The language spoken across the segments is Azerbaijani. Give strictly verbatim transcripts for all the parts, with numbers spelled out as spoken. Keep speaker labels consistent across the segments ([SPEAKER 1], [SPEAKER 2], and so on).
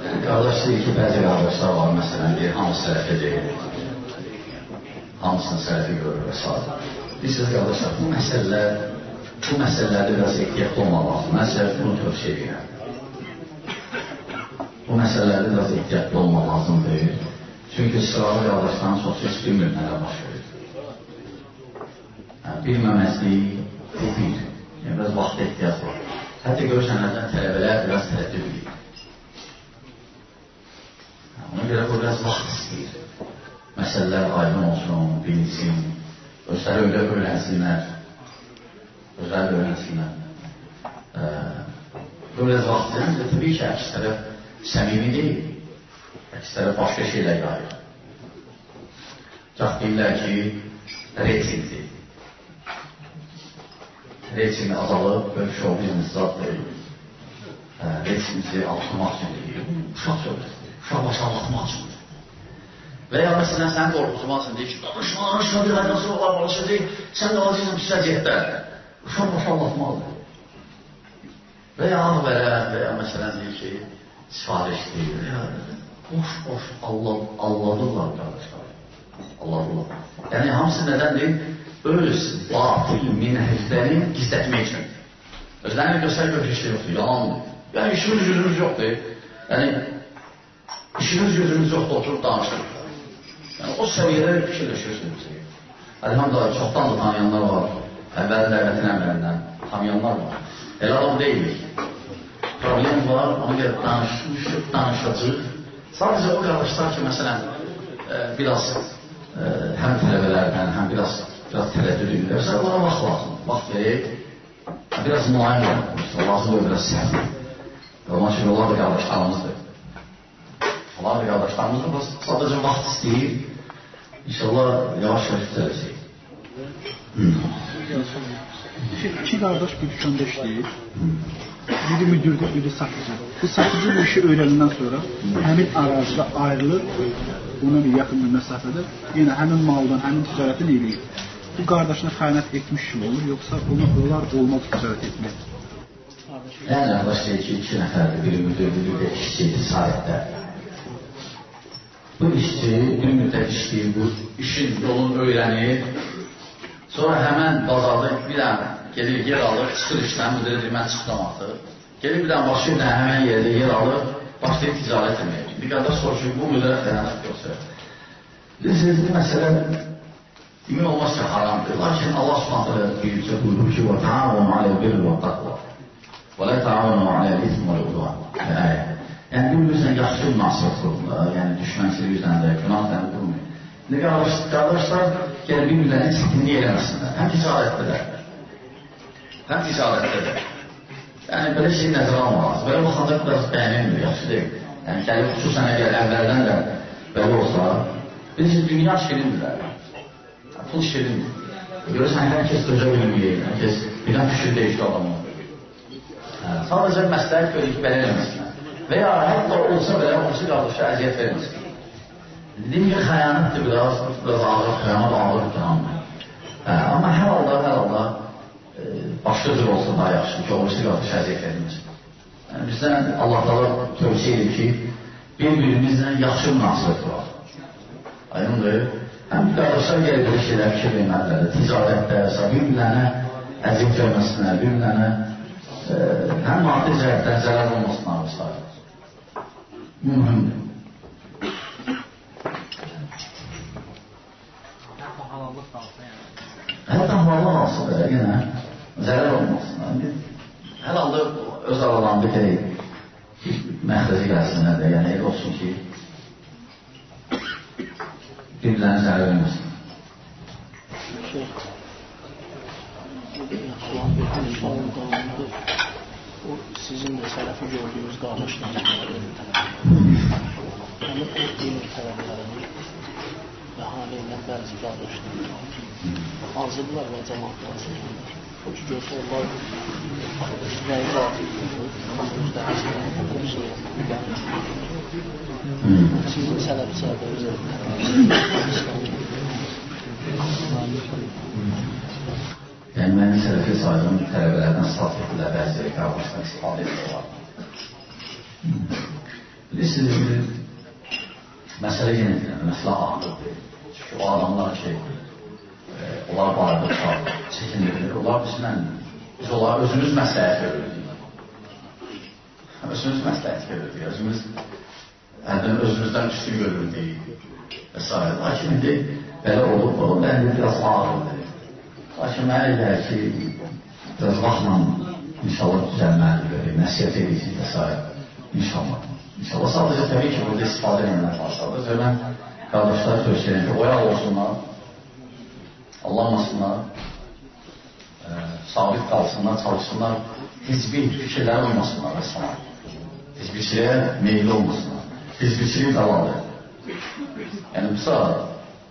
[SPEAKER 1] Qardaş deyir ki, bəzi qardaşlar var, məsələn, deyir, hamısı sələfə deyir, hamısını sələfi görür və s. Bilirsiniz, qardaşlar, bu məsələlər, bu məsələlərdə biraz ehtiyatlı olmaq lazım. Mən sizə bunu tövsiyə edirəm. Bu məsələlərdə biraz ehtiyatlı olmaq lazımdır. Çünki sıralı qardaşların çoxsu heç bilmir nələr baş verir. Yəni, bilməməzlik bu bir. Yəni, biraz vaxta ehtiyac var. Hətta görürsən, tələbələr biraz tərəddüd edir. Ona görə bu biraz vaxt istəyir. Məsələlər aydın olsun, bilinsin, özləri öyle öyrənsinlər, özləri öyrənsinlər. Bu biraz vaxt istəyir. Təbii ki, əks tərəf səmimi deyil, əks tərəf başqa şeylər yayır. Çox deyirlər ki, reytingdir. Reytingi azalıb, böyle show business zaddır. Reytingimizi artırmaq üçün deyir. Uşaq söhbətidir. Uşaq başa anlatmaq üçündür. Və ya məsələn, sən qorxutmaq üçün deyir ki, danışma, danışma, bir qaydası olar, balışı deyil, sən də alacaqsın pis vəziyyətdə. Uşaq başa anlatmalıdır. Və ya anı verər, və ya məsələn deyir ki, sifariş deyir, və ya boş-boş alladırlar qardaşlar. Alladırlar. Yəni, hamısı nədəndir? Öz batil minəhətlərini gizlətmək üçün. Özlərini göstərmək bir şey yoxdur, yalandır. Yəni, işimiz yüzümüz yoxdur. Yəni, işimiz yüzümüz yoxdur, oturub danışdır. Yəni, o səviyyədə fikirləşirsiniz. Elhamdülillah, çoxdan da tanıyanlar var. Əvvəli dəvətin əmlərindən tanıyanlar var. Elə adam deyilik. Problem var, ona görə danışmışıq, danışacaq. Sadəcə o qardaşlar ki, məsələn, biraz həm tələbələrdən, həm biraz biraz tərəddüd edirlərsə, onlara vaxt lazım. Vaxt verək, biraz mülayim olmaq, lazım olur, biraz sərt. Ondan üçün onlar da qardaşlarımızdır. Onlar da qardaşlarımızdır, sadəcə vaxt istəyir. İnşallah yavaş-yavaş düzələcək.
[SPEAKER 2] İki qardaş bir dükkanda işləyir. Biri müdürdür, biri satıcı. Bu satıcı bu işi öyrənindən sonra həmin arazida ayrılır, ona bir yaxın bir məsafədə, yenə həmin maldan, həmin ticarətini eləyir. Bu qardaşına xəyanət etmiş kimi olur, yoxsa ona olar olmaz ticarət etmək?
[SPEAKER 1] Yəni, qardaş deyir ki, iki nəfərdir, biri müdürdür, biri də işçi ticarətdə. Bu işçi bir müddət işləyir, bu işin yolunu öyrənir. Sonra həmən bazarda bir dənə gelir, yer alır, çıxır işdən, müdürə deyir, mən çıxdım artıq. Gelir bir dənə başqa bir dənə həmən yerdə yer alır, başlayır ticarət etmək. Bir qardaş soruşur, bu müdürə xəyanət yoxsa. Bilirsiniz, bu məsələ emin olmaz ki, haramdır. Lakin Allah subhanətlə büyükcə buyurur ki, وَتَعَوَنُ عَلَى الْبِرِّ وَالتَّقْوَى وَلَا تَعَوَنُ عَلَى الْإِثْمِ وَالْعُدْوَانِ. Yəni, bir-birinizlə yaxşı münasibət qururlar, yəni düşmənçilik üzərində, günah üzərində qurmayın. Qardaşlar gəlir bir-birlərini çətinlik eləməsinlər, həm ticarətdələr, həm ticarətdələr. Yəni, belə şey nəzərə almaq, belə baxanda biraz bəyənilmir, yaxşı deyil. Yəni, gəlib xüsusən əgər əvvəldən də belə olsa, bilirsiniz, dünya şirindirlər, pul şirindir. Görürsən, hər kəs dözə bilməyir, hər kəs birdən fikir dəyişdi adamı. Sadəcə məsləhət görür ki, belə eləməsinlər. Və ya hətta olsa belə, olsa qardaşa əziyyət verməsin. Dedim ki, xəyanətdir biraz, biraz ağır, xəyanət ağır ittihamdır. Amma hər halda, hər halda başqa cür olsa daha yaxşıdır ki, olsa qardaşa əziyyət verməsin. Bizdən Allah da tövsiyə edir ki, bir-birimizlə yaxşı münasibət quraq. Aydındır. Həm qardaşlar gəlir belə şeylər fikir verməlidir, ticarətdə, bir-birlərinə əziyyət verməsinlər, bir-birlərinə həm maddi cəhətdən zərər olmasına araslar. Bu mühümdür. Hətta halal alsa da yenə zərər olmasın. Hər halda öz aralarında gerək məxrəci gəlsinlər də, yəni elə olsun ki, bir-birlərini zərər olmasın.
[SPEAKER 3] O sizin də sələfi gördüyünüz qardaşlarınız həmin o dinin tələblərini və halilə bəzi qardaşlarını arzıdırlar və cəmaatı arzıdırlar. O ki, görsə onlar rəyi razı edir, sizin sələfi sələfləriniz
[SPEAKER 1] Yəni, mənim sələfi saydığım tələbələrdən saf etdilər, bəziləri qardaşdan istifadə edirlər. Bilirsiniz, məsələ yenə deyilən, məsələ ağırdır. Çünki o adamlar ki, e, onlar barədə çox çəkindirilir, onlar bizlə, biz onlar özümüz məsləhət görürdük. Özümüz məsləhət görürdük, özümüz hərdən özümüzdən üstün görürdük və s. Lakin indi belə olub, o bəndə biraz ağırdır. Lakin mənə gəlir ki, biraz vaxtla inşallah düzəlməlidir, nəsiyyət edirsiniz və s. İnşallah. İnşallah sadəcə təbii ki, burada istifadə edənlər var. Sadəcə mən qardaşları tövsiyə edirəm ki, oyaq olsunlar, allanmasınlar, e, sabit qalsınlar, çalışsınlar, hizbi fikirlərə uymasınlar və s. Hizbiçiliyə meyilli olmasınlar. Hizbiçilik davadır. Yəni, bu sırada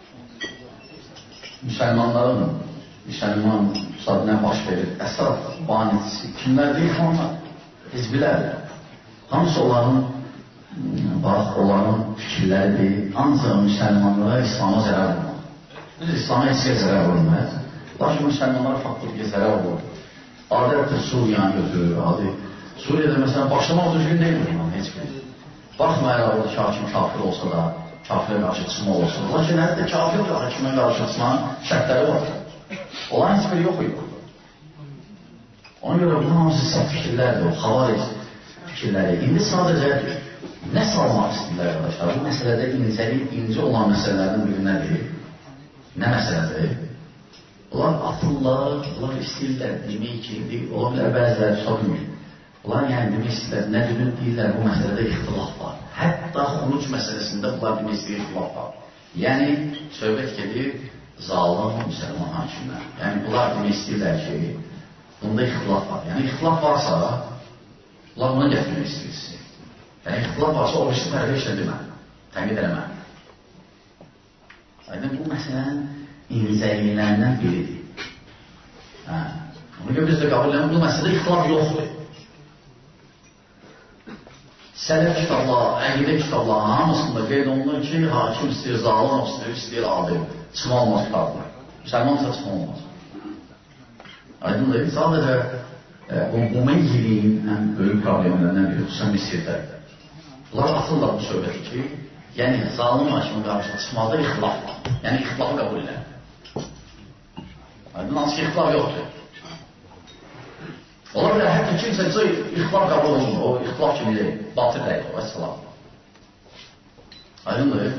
[SPEAKER 1] müsəlmanların, müsəlman müsaadinə baş verir, əsas banitisi kimlərdir? İxvanlar, hizbilərdir. Hamısı onların, bax, onların fikirləridir, ancaq müsəlmanlara İslama zərər olmaq. Biz İslama heç kəs zərər olmaz. Lakin müsəlmanlara faktiki zərər olur. Adətdir Suriyanı götürür, adi. Suriyada məsələn başlamaq düzgün deyil bundan heç bir. Baxmayaraq orada ki, hakim kafir olsa da, kafirə qarşı çıxmaq olsa da. Lakin hətta kafir və hakimə qarşı çıxmanın şərtləri var. Olan heç biri yox idi. Ona görə bunun hamısı səhv fikirlərdir, o xavariz fikirləri. İndi sadəcə nə salmaq istəyirlər arkadaşlar? Bu məsələdə incəli, inci olan məsələlərdən biri nədir? Nə məsələdir? Onlar atırlar, onlar istəyirlər demək ki, ola bilər bəziləri tuta bilmir. Onlar yəni demək istəyirlər, nə demək deyirlər, bu məsələdə ixtilaf var. Hətta xuruc məsələsində bunlar demək istəyir ixtilaf var. Yəni, söhbət gedir, zalim müsəlman hakimlər. Yəni, bunlar demək istəyirlər ki, bunda ixtilaf var. Yəni, ixtilaf varsa, bunlar buna gətirmək istəyirsin. Yəni, ixtilaf varsa, o birisi tərəfə işlə demə, tənqid eləmə. Aydın, bu məsələnin incəliklərindən biridir. Hə. Ona görə biz də qəbul edelim, bu məsələdə ixtilaf yoxdur. Sələf kitablar, əqidə kitablar hamısında qeyd olunur ki, hakim istəyir, zalim istəyir, istəyir adil. Çıxma olmaz kitabdır. Müsəlman isə çıxma olmaz. Aydındır, sadəcə e, bu müməyyiliyin ən böyük problemlərindən biri, xüsusən Misirdə. Bunlar atırlar bu söhbəti ki, yəni zalim hakimin qarşısına çıxmada ixtilaf var. Yəni ixtilafı qəbul edən. Aydın, hansı ki, ixtilaf yoxdur. Ola bilər, hətta kimsə ixtilaf qəbul olunur, o ixtilaf kimi deyil, batır deyil, o əssalam. Aydındır.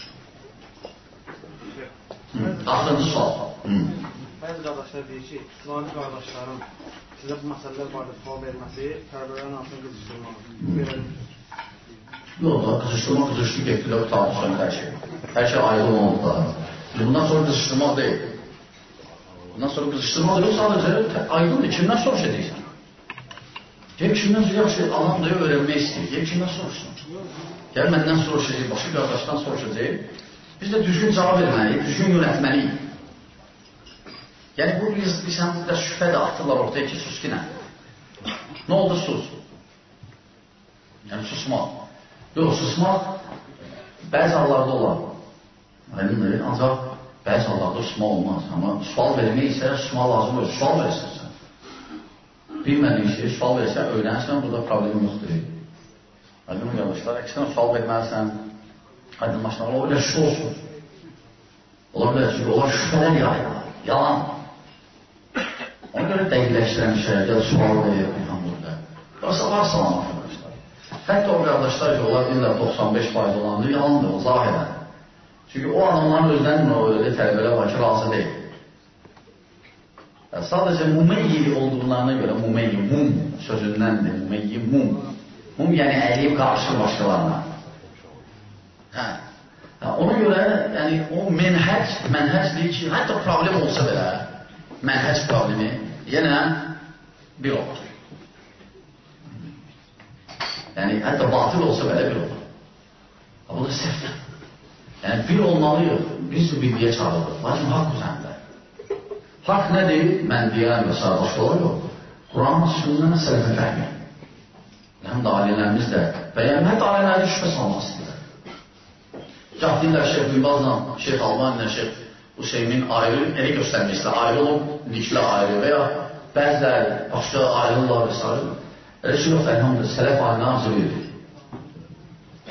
[SPEAKER 1] Axırıncı sual.
[SPEAKER 4] Bəzi qardaşlar deyir ki, İslami qardaşların sizə bu məsələlər barədə sual verməsi Kərbəlayın altını qızışdırmalıdır.
[SPEAKER 1] Yox da, qızışdırma, qızışdırma getdilər, tartışan hər şey. Hər şey ayrı olmalıdır. Bundan sonra qızışdırmaq deyil. Bundan sonra qızışdırmaq deyil, sadəcə aydındır, kimdən soruş edirsən? Deyək, kimdən soruş, yaxşı, adam da öyrənmək istəyir, deyək, kimdən soruşsun? Gəl, məndən soruşacaq, başqa qardaşdan soruşacaq. Biz də düzgün cavab verməliyik, düzgün yönətməliyik. Yəni, bu, biz, biz həm də şübhə də atırlar ortaya ki, sus ki, nə? Nə oldu, sus? Yəni, susmaq. Yox, susmaq bəzi hallarda olar. Aydındır, ancaq bəzi hallarda susmaq olmaz. Amma sual vermək isə susmaq lazım olur. Sual versin sən. Bilmədiyin şey, sual versən, öyrənsən, burada problem yoxdur. Aydın qardaşlar, əksinə sual verməlisən, aydınlaşmaq, ola bilər şübhə olsun. Ola bilər, çünki onlar şübhələr yayırlar, yalan. Ona görə dəqiqləşdirəmişlər, gəl sual verir, bilməm burada. Varsa var salamat qardaşlar. Hətta o qardaşlar ki, onlar deyirlər doxsan beş faiz olandır, yalandır, o zahirən. Çünki o adamların özlərinin o öyle tələbələr var ki, razı deyil. Yəni, sadəcə mumeyyili olduğularına görə, mumeyyi, mum sözündəndir, mumeyyi, mum. Mum yəni əliyib qarşı başqalarına. Hə. Ona görə, yəni, o mənhəc, mənhəc deyir ki, hətta problem olsa belə, mənhəc problemi yenə bir olur. Yəni, hətta batıl olsa belə bir olur. Bu da səhvdir. Yəni, bir olmalıyıq, biz birliyə çağırırıq, lakin haqq üzərində. Haqq nədir? Mən deyən və s. başqaları yox. Quran, sünnə, sələfə fəhmi. Həm də ailələrimiz də və yəni, hətta ailələrdə şübhə salmaq istəyirlər. Gah deyirlər, Şeyh Bilbazla, Şeyh Albani ilə Şeyh Hüseymin ayrı, elə göstərmək istəyir, ayrı olub, liklər ayrı və ya bəzilər başqa ayrılırlar və s. Elə şey yox, əlhamdülillah, sələf ayrına arzu verir.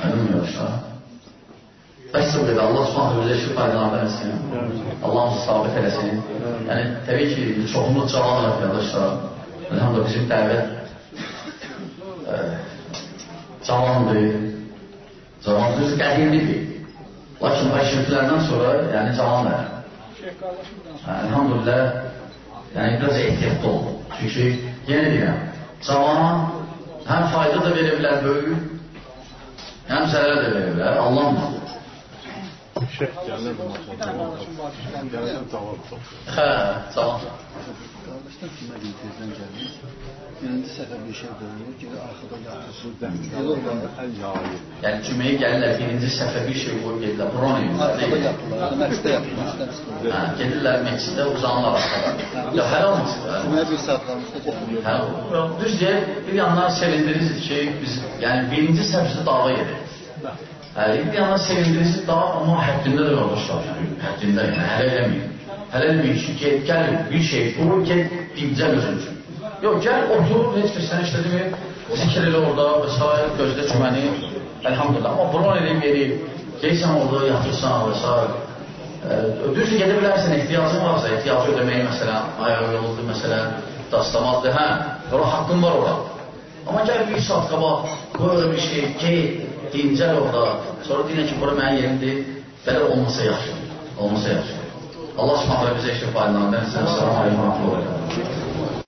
[SPEAKER 1] başa. Bəs o qədər Allah subhanə bizə işi faydalanır eləsin. Allah onu sabit eləsin. Yəni, təbii ki, çoxumuz cavan arkadaşlar. Elhamdülillah bizim dəvət e, cavandır. Cavandır, qədimlidir. Lakin başlıqlarından sonra, yəni cavanlar. Elhamdülillah, yəni biraz ehtiyatlı olun. Çünki, yenə deyirəm, cavan həm fayda da verə bilər böyük, həm zərər də verə bilər. Allah mı?
[SPEAKER 5] Şeyh gəlir bu maçada. Gəlirsən cavab çox.
[SPEAKER 1] Hə, cavan.
[SPEAKER 2] Qardaşlar kimə deyir tezdən gəlir? Birinci səfər bir şey qoyulur, geri arxada yatır.
[SPEAKER 1] Yəni cüməyə gəlirlər, birinci səfər bir şey qoyub gedirlər, buron edirlər.
[SPEAKER 2] Arxada yatırlar, məqsdə yatırlar.
[SPEAKER 1] Hə, gedirlər məksiddə uzanırlar arxada. Ya hələ olmasın.
[SPEAKER 2] Cüməyə bir saat qalmışda gəlir.
[SPEAKER 1] Hə, düz deyək, bir yandan sevindirirsiniz ki, biz yəni birinci səfərdə dava edirik. Hə, bir yandan sevindirirsiniz dava, amma həddində də qardaşlar. Həddində, yəni hələ eləməyin. Hələ eləməyin ki, gəl bir şey, bu gəl dincəl özün üçün. Yox, gəl, otur, heç bir sən işlə demir, zikr elə orada və s. gözlə cüməni, əlhamdülillah. Amma buron edeyim yeri, geysən orada, yatırsan və s. Düzdür, gedə bilərsən, ehtiyacın varsa, ehtiyacı ödəməyi məsələn, ayağı yoldur, məsələn, dastamazdır, hə, ora haqqın var ora. Amma gəl bir saat qabaq, qoy orada bir şey, gey, dincəl orada, sonra deyilən ki, bura mənim yerimdir, belə olmasa yaxşı, olmasa yaxşı. Allah subhanələ bizə işlə faydalanır. Sələm aleykum.